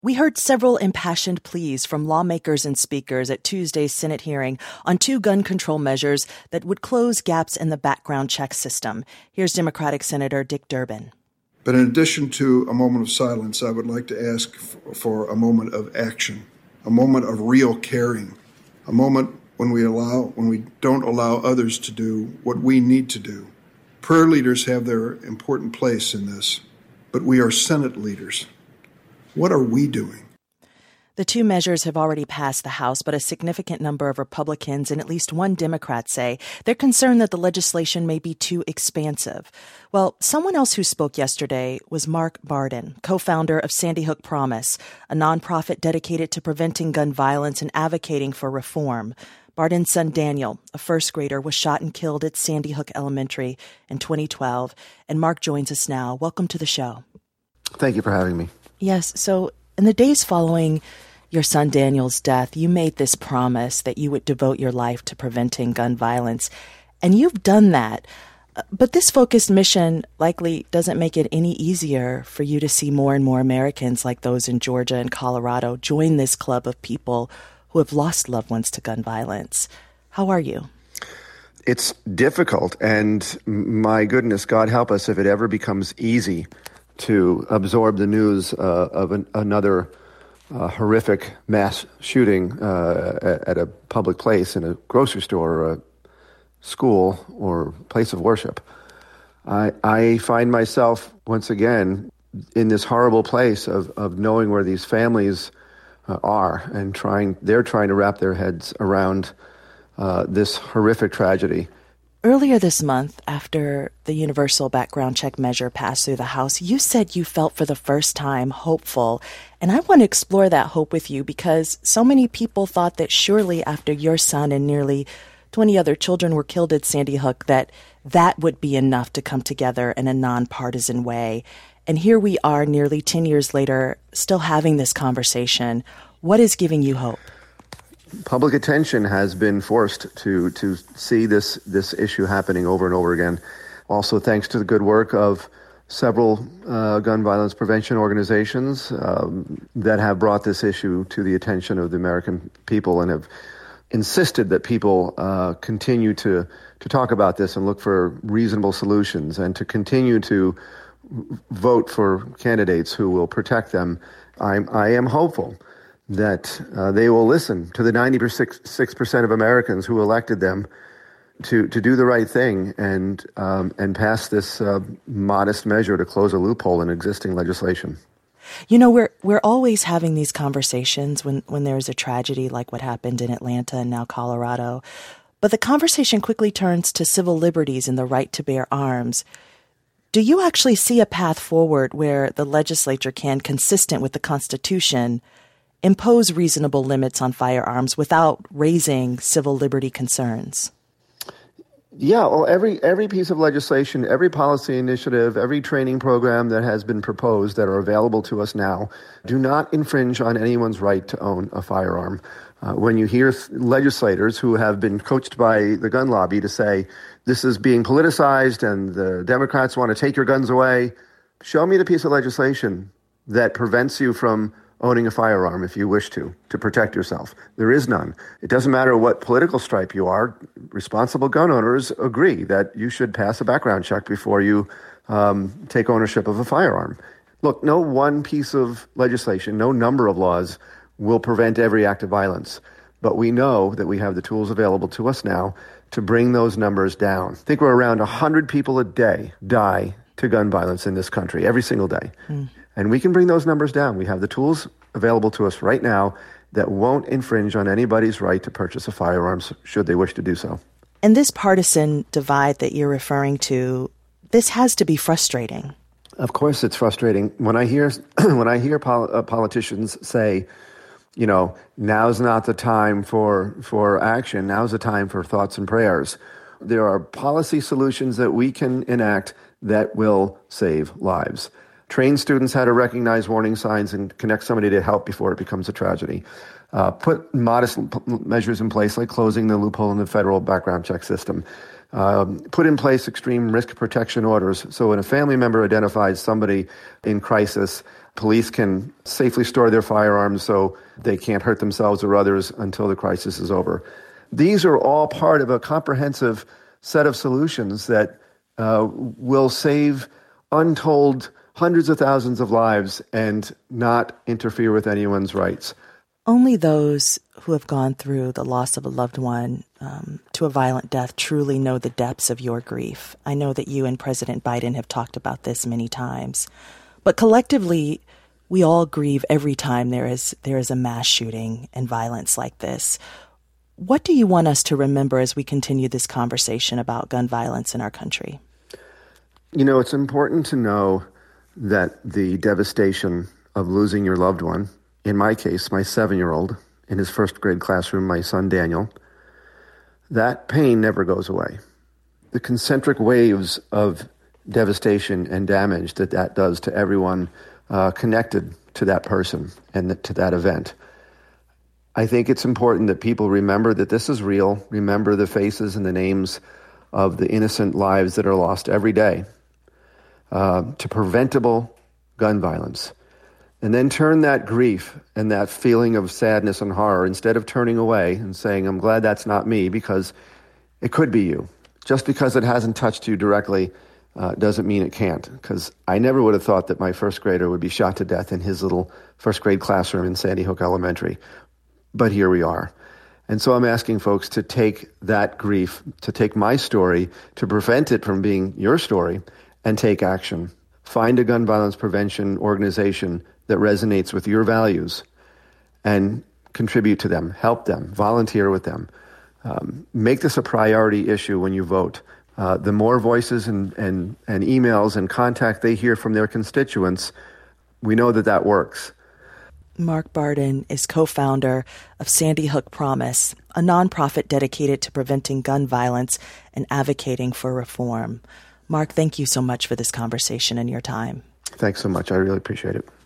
We heard several impassioned pleas from lawmakers and speakers at Tuesday's Senate hearing on two gun control measures that would close gaps in the background check system. Here's Democratic Senator Dick Durbin. But in addition to a moment of silence, I would like to ask for a moment of action, a moment of real caring, a moment when we don't allow others to do what we need to do. Prayer leaders have their important place in this, but we are Senate leaders. What are we doing? The two measures have already passed the House, but a significant number of Republicans and at least one Democrat say they're concerned that the legislation may be too expansive. Well, someone else who spoke yesterday was Mark Barden, co-founder of Sandy Hook Promise, a nonprofit dedicated to preventing gun violence and advocating for reform. Barden's son Daniel, a first grader, was shot and killed at Sandy Hook Elementary in 2012. And Mark joins us now. Welcome to the show. Thank you for having me. Yes. So in the days following your son Daniel's death, you made this promise that you would devote your life to preventing gun violence. And you've done that. But this focused mission likely doesn't make it any easier for you to see more and more Americans like those in Georgia and Colorado join this club of people who have lost loved ones to gun violence. How are you? It's difficult. And my goodness, God help us if it ever becomes easy to absorb the news of another horrific mass shooting at a public place, in a grocery store or a school or place of worship. I find myself once again in this horrible place of knowing where these families are and they're trying to wrap their heads around this horrific tragedy. Earlier this month, after the universal background check measure passed through the House, you said you felt for the first time hopeful. And I want to explore that hope with you because so many people thought that surely after your son and nearly 20 other children were killed at Sandy Hook, that would be enough to come together in a nonpartisan way. And here we are nearly 10 years later, still having this conversation. What is giving you hope? Public attention has been forced to see this issue happening over and over again. Also, thanks to the good work of several gun violence prevention organizations that have brought this issue to the attention of the American people and have insisted that people continue to talk about this and look for reasonable solutions and to continue to vote for candidates who will protect them. I am hopeful that they will listen to the 96% of Americans who elected them to do the right thing and pass this modest measure to close a loophole in existing legislation. You know, we're always having these conversations when there's a tragedy like what happened in Atlanta and now Colorado. But the conversation quickly turns to civil liberties and the right to bear arms. Do you actually see a path forward where the legislature can, consistent with the Constitution, impose reasonable limits on firearms without raising civil liberty concerns? Yeah, well, every piece of legislation, every policy initiative, every training program that has been proposed that are available to us now do not infringe on anyone's right to own a firearm. When you hear legislators who have been coached by the gun lobby to say, this is being politicized and the Democrats want to take your guns away, show me the piece of legislation that prevents you from owning a firearm if you wish to protect yourself. There is none. It doesn't matter what political stripe you are. Responsible gun owners agree that you should pass a background check before you take ownership of a firearm. Look, no one piece of legislation, no number of laws will prevent every act of violence. But we know that we have the tools available to us now to bring those numbers down. I think we're around 100 people a day die to gun violence in this country, every single day. And we can bring those numbers down. We have the tools available to us right now that won't infringe on anybody's right to purchase a firearm should they wish to do so. And this partisan divide that you're referring to, this has to be frustrating. Of course it's frustrating. When I hear politicians say, you know, now's not the time for action, now's the time for thoughts and prayers. There are policy solutions that we can enact that will save lives. Train students how to recognize warning signs and connect somebody to help before it becomes a tragedy. Put modest measures in place like closing the loophole in the federal background check system. Put in place extreme risk protection orders so when a family member identifies somebody in crisis, Police can safely store their firearms so they can't hurt themselves or others until the crisis is over. These are all part of a comprehensive set of solutions that will save untold hundreds of thousands of lives and not interfere with anyone's rights. Only those who have gone through the loss of a loved one to a violent death truly know the depths of your grief. I know that you and President Biden have talked about this many times. But collectively, we all grieve every time there is a mass shooting and violence like this. What do you want us to remember as we continue this conversation about gun violence in our country? You know, it's important to know that the devastation of losing your loved one, in my case, my 7-year-old, in his first grade classroom, my son Daniel, that pain never goes away. The concentric waves of devastation and damage that does to everyone connected to that person and to that event. I think it's important that people remember that this is real, remember the faces and the names of the innocent lives that are lost every day to preventable gun violence. And then turn that grief and that feeling of sadness and horror, instead of turning away and saying, I'm glad that's not me, because it could be you. Just because it hasn't touched you directly doesn't mean it can't. Because I never would have thought that my first grader would be shot to death in his little first grade classroom in Sandy Hook Elementary. But here we are. And so I'm asking folks to take that grief, to take my story, to prevent it from being your story, and take action. Find a gun violence prevention organization that resonates with your values and contribute to them, help them, volunteer with them. Make this a priority issue when you vote. The more voices and emails and contact they hear from their constituents, we know that works. Mark Barden is co-founder of Sandy Hook Promise, a nonprofit dedicated to preventing gun violence and advocating for reform. Mark, thank you so much for this conversation and your time. Thanks so much. I really appreciate it.